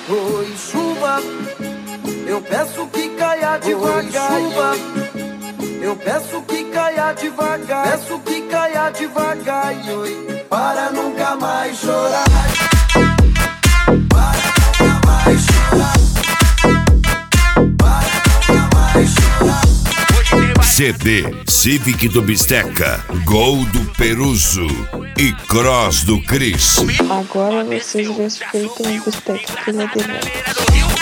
Oi, chuva, eu peço que caia devagar. Oi, chuva, eu peço que caia devagar. Peço que caia devagar. Oi, para nunca mais chorar. Para nunca mais chorar. Para nunca mais chorar. CD Civic do Bisteca, Gol do Peruso e Cross do Cris. Agora vocês respeitam o Bisteca que ele é demais.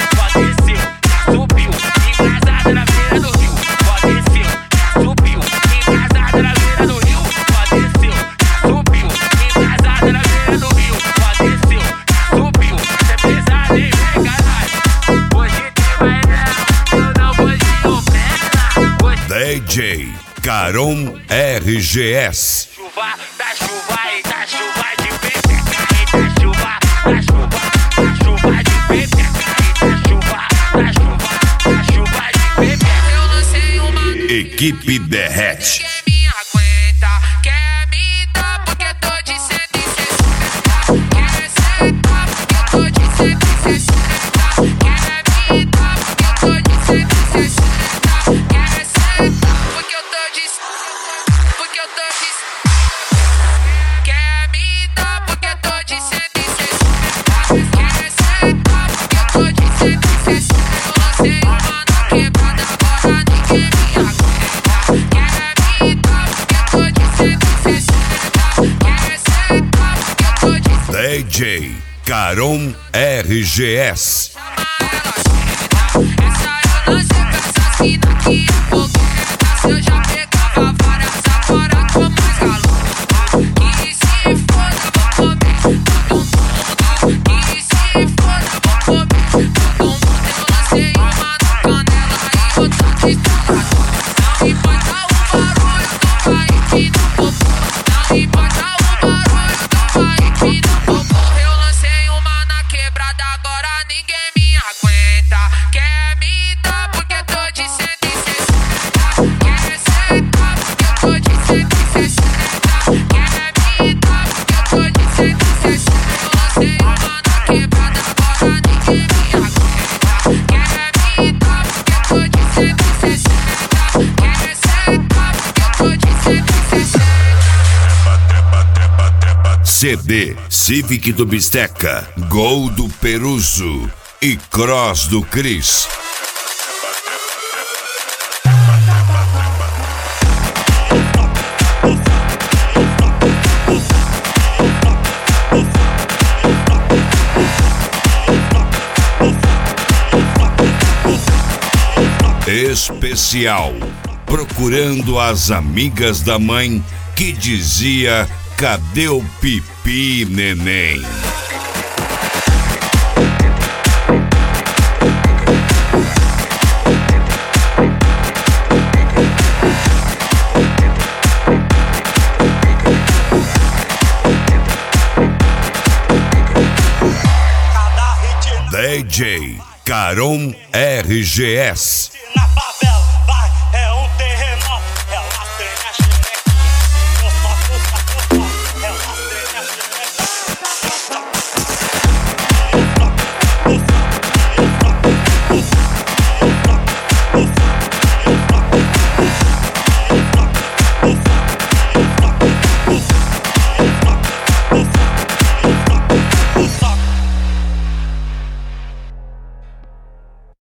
DJ Caron RGS. Chuva, da chuva e da chuva de pepeca. E da chuva, da chuva, da chuva de pepeca. E da chuva, da chuva, da chuva de pepeca. Eu não sei uma Equipe Derrete. que me aguenta, quer me dar porque tô de 160. Quer sentar porque eu tô de 160. Quer me dar porque eu tô de 160. Quer sentar porque eu tô de 160. Porque eu tô de 160. Quer me dar porque eu tô de 160. Quer sentar porque eu tô de 160. Eu lancei uma na quebrada, agora ninguém me aguenta. Quer me dar porque eu tô de 160. Quer sentar porque eu tô de 160. DJ Caron RGS. Essa eu lancei pra essas mina que é fogueira. Se eu já pegava várias, agora tô mais galão. E se foda, vou comer todo mundo. E se foda, vou comer todo mundo. Eu lancei uma na canela e outra de estrada. Não importa o barulho do vai no popô. Não importa o barulho do vai no popô. Eu lancei uma na quebrada, agora ninguém me aguenta. Quer me dar porque eu tô de 160. Quer sentar porque eu tô de 160. Quer me dar porque eu tô de 160. Eu lancei uma na quebrada, agora ninguém me aguenta. Quer me dar porque eu tô de 160. Quer sentar porque eu tô de 160. CD Civic do Bisteca, Gol do Peruso e Cross do Cris. Especial, procurando as amigas da mãe que dizia: cadê o pipi, neném? DJ Caron RGS.